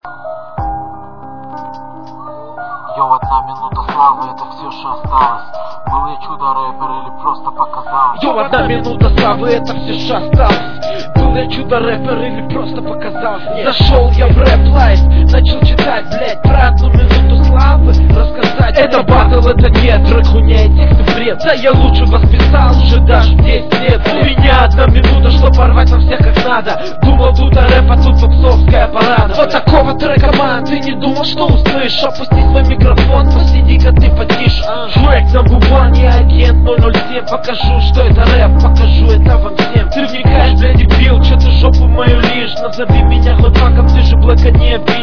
Йоу, 1 минута славы, это все, что осталось. Был я чудо-рэпер или просто показалось? Йоу, 1 минута славы, это все, что осталось. Был я чудо-рэпер или просто показался? Зашел я в рэп-лайф, начал читать, блять, про 1 минуту славы рассказать. Это батл, это нет, трек хуйня и тексты бред. Да я лучше воспитал уже даже 10 лет. У меня 1 минута, что порвать на всех как надо. Думал тут рэп, а тут боксовская парада. Вот такого трека, ман, ты не думал, что услышишь? Опусти свой микрофон, посиди-ка ты потише. Трек number one, я агент 007. Покажу, что это рэп, покажу это вам всем. Ты вникаешь, блядь, дебил, чё ты жопу мою лишь? Назови меня хоть маком, ты же блэка не обидишь.